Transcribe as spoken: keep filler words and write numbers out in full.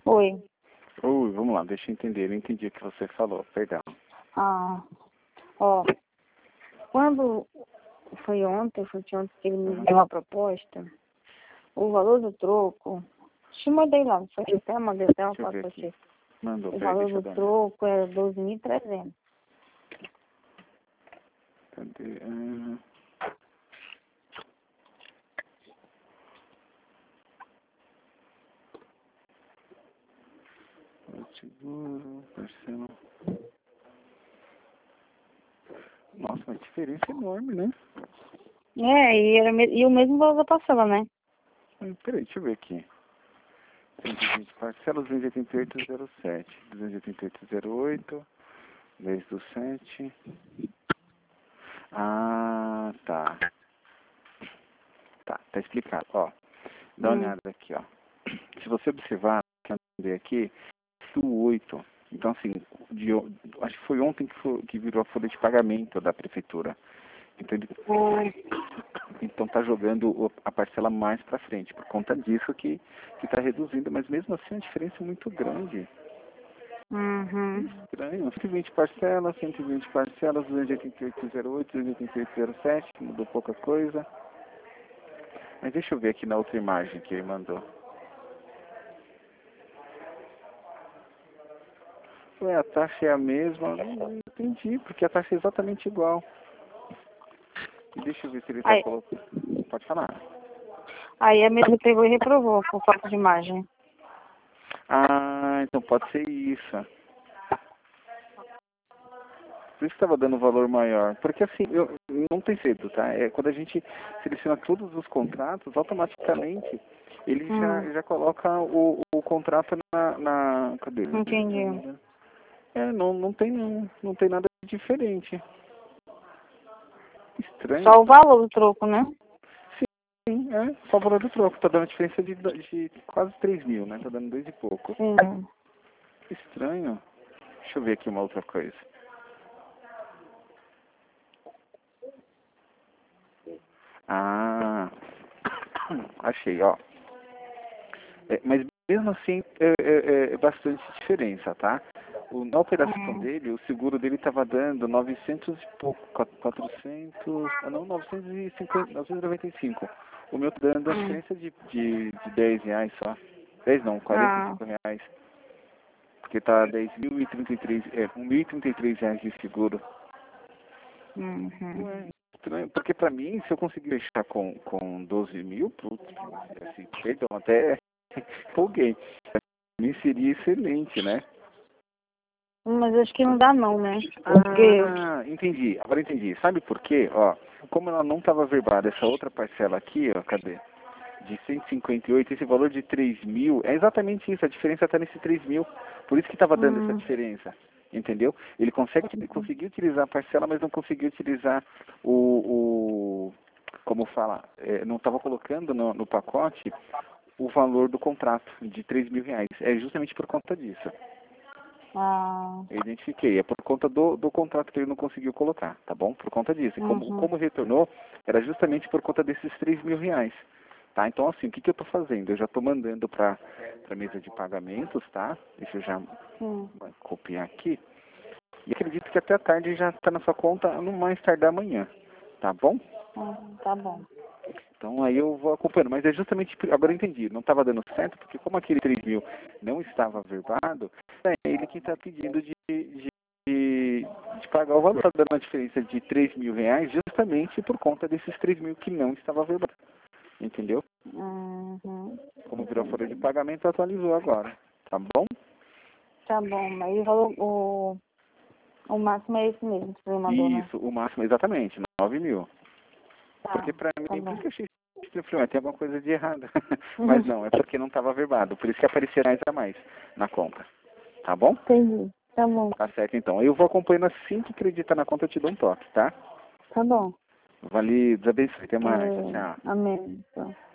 Oi. Oi, vamos lá, deixa eu entender. Eu não entendi o que você falou, perdão. Ah, ó. Quando foi ontem, foi de ontem que ele me deu uma proposta, o valor do troco, te mandei lá, não foi até, mandei até uma Deixa eu foto ver pra aqui. você. Mandou, O peraí, valor deixa eu do dar uma. troco era doze mil e trezentos. Cadê? Ah, o seguro, parcela. Nossa, uma diferença enorme, né? É, e, era, me- e o mesmo valor da parcela, né? Ah, peraí, deixa eu ver aqui. cento e vinte parcelas, duzentos e oitenta e oito vírgula zero sete. duzentos e oitenta e oito vírgula zero oito. dez do sete. Ah, tá. Tá, tá explicado. Ó, dá uma Hum. olhada aqui, ó. Se você observar, aqui, do oito. Então, assim, de, o- acho que foi ontem que, foi, que virou a folha de pagamento da prefeitura. Então, ele, então tá jogando o- a parcela mais para frente. Por conta disso que que tá reduzindo, mas mesmo assim a diferença é muito grande. Uhum. Estranho. cento e vinte parcelas, cento e vinte parcelas, duzentos e oitenta e oito vírgula zero oito, duzentos e oitenta e oito vírgula zero sete, mudou pouca coisa. Mas deixa eu ver aqui na outra imagem que ele mandou. Ué, a taxa é a mesma? Não entendi, porque a taxa é exatamente igual. E deixa eu ver se ele está Aí, colocando. Pode falar. aí a mesma pegou e reprovou por falta de imagem. Ah, então pode ser isso. Por isso que estava dando um valor maior. Porque assim, eu, não tem cedo, tá? É, quando a gente seleciona todos os contratos, automaticamente ele já, Hum, já coloca o, o contrato na, na. Cadê? entendi. É, não, não tem não, não tem nada diferente. Estranho. Só o valor do troco, né? Sim, é, só o valor do troco. Tá dando a diferença de, de quase três mil, né? Tá dando dois e pouco. Sim. Estranho. Deixa eu ver aqui uma outra coisa. Ah, achei, ó. É, mas mesmo assim é, é, é bastante diferença, tá? O, na operação Hum, dele, o seguro dele estava dando novecentos e pouco, quatrocentos, ah, não, novecentos e cinquenta, novecentos e noventa e cinco. O meu tá dando a hum. diferença de, de, de dez reais só. dez não, quarenta e Ah, cinco reais. Porque tá dez mil e trinta e três, é, mil e trinta e três reais de seguro. uhum. Ué, estranho, porque pra mim, se eu conseguir fechar com, com doze mil, putz, assim, perdão, até empolguei. Pra mim seria excelente, né? Mas acho que não dá não, né? Porque... Ah, entendi, agora entendi. Sabe por quê? Ó, como ela não estava verbada, essa outra parcela aqui, ó, cadê? De cento e cinquenta e oito, esse valor de três mil, é exatamente isso, a diferença está nesse três mil. Por isso que estava dando essa Hum, diferença, entendeu? Ele consegue, ele conseguiu utilizar a parcela, mas não conseguiu utilizar o, o como fala, é, não estava colocando no, no pacote o valor do contrato de três mil reais. É justamente por conta disso. ah, Eu identifiquei, é por conta do, do contrato que ele não conseguiu colocar, tá bom? Por conta disso. E como, uhum, como retornou, era justamente por conta desses três mil reais. Tá? Então, assim, o que, que eu estou fazendo? Eu já estou mandando para a mesa de pagamentos, tá? Deixa eu já sim. copiar aqui. E acredito que até a tarde já está na sua conta, no mais tardar amanhã, tá bom? Hum, tá bom. Então aí eu vou acompanhando, mas é justamente, agora eu entendi, não estava dando certo, porque como aquele três mil não estava verbado, é ele que está pedindo de, de, de, de pagar o valor, está dando a diferença de três mil reais justamente por conta desses três mil que não estava verbado, entendeu? Uhum, Como virou folha de entendi. pagamento, atualizou agora, tá bom? Tá bom, mas o, valor- o, o máximo é esse mesmo que você me mandou, né? Isso, o máximo exatamente, nove mil. Porque Tá, pra tá mim, por isso bom. que eu achei estranho, eu falei, "Ué, tem alguma coisa de errado." Mas não, é porque não estava verbado, por isso que aparecia mais a mais na conta, tá bom? Entendi. Tá bom, Tá certo, então. Eu vou acompanhando assim que acredita na conta, eu te dou um toque, tá? tá bom. Vale, Deus abençoe. Até mais. É, Tchau. amém. Então.